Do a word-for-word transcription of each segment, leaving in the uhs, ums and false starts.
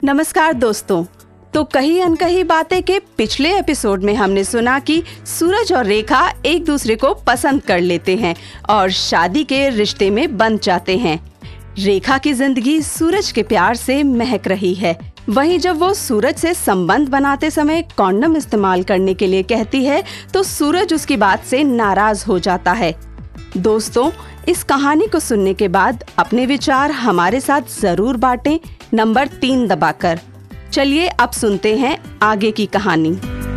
नमस्कार दोस्तों। तो कही अनकही बातें के पिछले एपिसोड में हमने सुना कि सूरज और रेखा एक दूसरे को पसंद कर लेते हैं और शादी के रिश्ते में बंध जाते हैं। रेखा की जिंदगी सूरज के प्यार से महक रही है। वहीं जब वो सूरज से संबंध बनाते समय कॉन्डम इस्तेमाल करने के लिए कहती है तो सूरज उसकी बात से नाराज हो जाता है। दोस्तों, इस कहानी को सुनने के बाद अपने विचार हमारे साथ जरूर बांटें नंबर तीन दबाकर। चलिए अब सुनते हैं आगे की कहानी।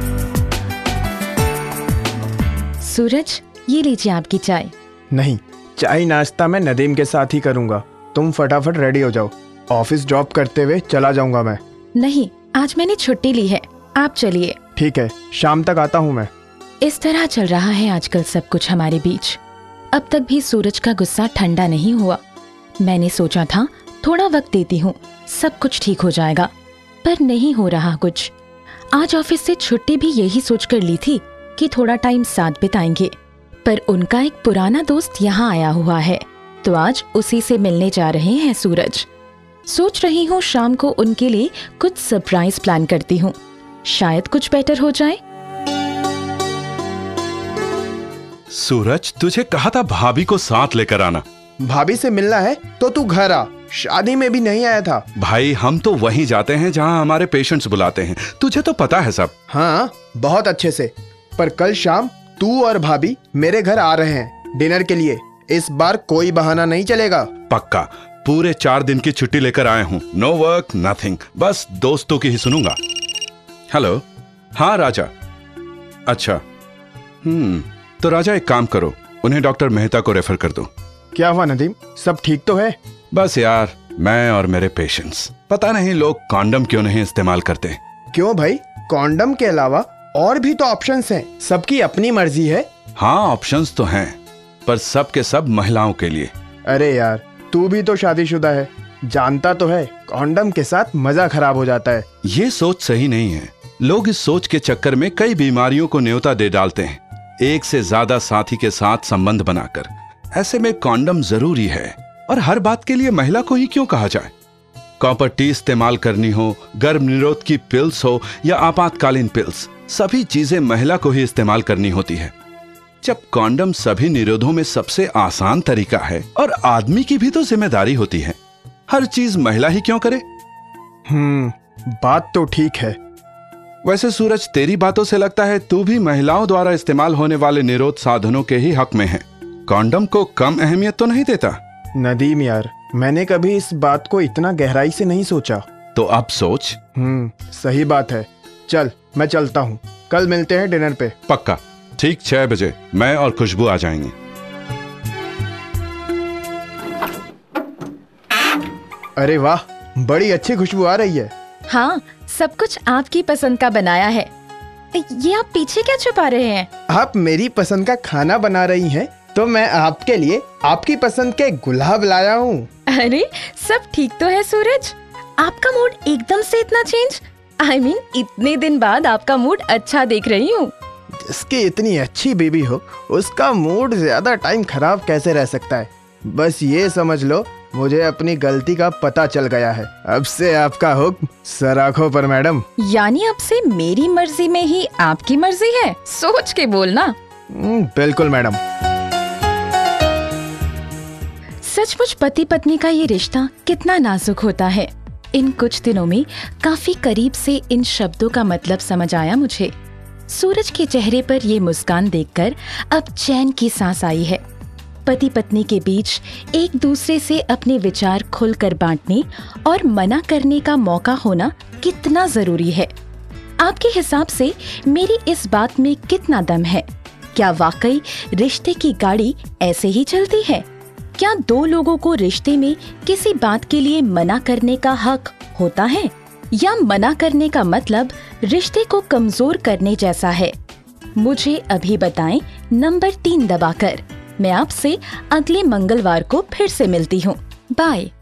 सूरज, ये लीजिए आपकी चाय। नहीं, चाय नाश्ता मैं नदीम के साथ ही करूंगा। तुम फटाफट रेडी हो जाओ, ऑफिस ड्रॉप करते हुए चला जाऊंगा मैं। नहीं, आज मैंने छुट्टी ली है, आप चलिए। ठीक है, शाम तक आता हूँ मैं। इस तरह चल रहा है आजकल सब कुछ हमारे बीच। अब तक भी सूरज का गुस्सा ठंडा नहीं हुआ। मैंने सोचा था थोड़ा वक्त देती हूँ, सब कुछ ठीक हो जाएगा, पर नहीं हो रहा कुछ। आज ऑफिस से छुट्टी भी यही सोचकर ली थी कि थोड़ा टाइम साथ बिताएंगे, पर उनका एक पुराना दोस्त यहाँ आया हुआ है, तो आज उसी से मिलने जा रहे हैं सूरज। सोच रही हूँ शाम को उनके लिए कुछ सरप्राइज प्लान करती हूँ, शायद कुछ बेटर हो जाए। सूरज, तुझे कहा था भाभी को साथ लेकर आना। भाभी से मिलना है तो तू घर आ, शादी में भी नहीं आया था। भाई, हम तो वहीं जाते हैं जहां हमारे पेशेंट्स बुलाते हैं, तुझे तो पता है सब। हाँ, बहुत अच्छे से। पर कल शाम तू और भाभी मेरे घर आ रहे हैं डिनर के लिए। इस बार कोई बहाना नहीं चलेगा। पक्का, पूरे चार दिन की छुट्टी लेकर आया हूँ। नो वर्क, नथिंग, बस दोस्तों की ही सुनूंगा। हेलो, हाँ राजा। अच्छा, हम्म तो राजा एक काम करो, उन्हें डॉक्टर मेहता को रेफर कर दो। क्या हुआ नदीम, सब ठीक तो है? बस यार, मैं और मेरे पेशेंट्स, पता नहीं लोग कॉन्डम क्यों नहीं इस्तेमाल करते। क्यों भाई, कॉन्डम के अलावा और भी तो ऑप्शंस हैं, सबकी अपनी मर्जी है। हाँ, ऑप्शंस तो हैं, पर सब के सब महिलाओं के लिए। अरे यार, तू भी तो शादीशुदा है, जानता तो है कॉन्डम के साथ मजा खराब हो जाता है। ये सोच सही नहीं है। लोग इस सोच के चक्कर में कई बीमारियों को न्योता दे डालते हैं, एक से ज्यादा साथी के साथ संबंध बनाकर। ऐसे में कॉन्डम जरूरी है, और हर बात के लिए महिला को ही क्यों कहा जाए। कॉपर टी इस्तेमाल करनी हो, गर्भ निरोध की पिल्स हो या आपातकालीन पिल्स, सभी चीजें महिला को ही इस्तेमाल करनी होती है। जब कॉन्डम सभी निरोधों में सबसे आसान तरीका है और आदमी की भी तो जिम्मेदारी होती है, हर चीज महिला ही क्यों करे। हम्म बात तो ठीक है। वैसे सूरज, तेरी बातों से लगता है तू भी महिलाओं द्वारा इस्तेमाल होने वाले निरोध साधनों के ही हक में है। कॉन्डम को कम अहमियत तो नहीं देता। नदीम यार, मैंने कभी इस बात को इतना गहराई से नहीं सोचा। तो अब सोच। हम्म सही बात है। चल, मैं चलता हूँ, कल मिलते हैं डिनर पे। पक्का, ठीक छह बजे मैं और खुशबू आ जाएंगे। अरे वाह, बड़ी अच्छी खुशबू आ रही है। हाँ, सब कुछ आपकी पसंद का बनाया है। ये आप पीछे क्या छुपा रहे हैं? आप मेरी पसंद का खाना बना रही हैं, तो मैं आपके लिए आपकी पसंद के गुलाब लाया हूँ। अरे, सब ठीक तो है सूरज? आपका मूड एकदम से इतना change? I I mean mean, इतने दिन बाद आपका मूड अच्छा देख रही हूँ। जिसकी इतनी अच्छी बेबी हो, उसका मूड ज्यादा टाइम खराब कैसे रह सकता है। बस ये समझ लो, मुझे अपनी गलती का पता चल गया है। अब से आपका हुक्म सर आंखों पर मैडम। यानी अब से मेरी मर्जी में ही आपकी मर्जी है? सोच के बोलना। बिल्कुल मैडम। सचमुच पति पत्नी का ये रिश्ता कितना नाजुक होता है। इन कुछ दिनों में काफी करीब से इन शब्दों का मतलब समझ आया मुझे। सूरज के चेहरे पर ये मुस्कान देखकर अब चैन की सांस आई है। पति पत्नी के बीच एक दूसरे से अपने विचार खुलकर बांटने और मना करने का मौका होना कितना जरूरी है। आपके हिसाब से मेरी इस बात में कितना दम है? क्या वाकई रिश्ते की गाड़ी ऐसे ही चलती है? क्या दो लोगों को रिश्ते में किसी बात के लिए मना करने का हक होता है, या मना करने का मतलब रिश्ते को कमजोर करने जैसा है? मुझे अभी बताएं नंबर तीन दबाकर। मैं आपसे अगले मंगलवार को फिर से मिलती हूँ। बाय।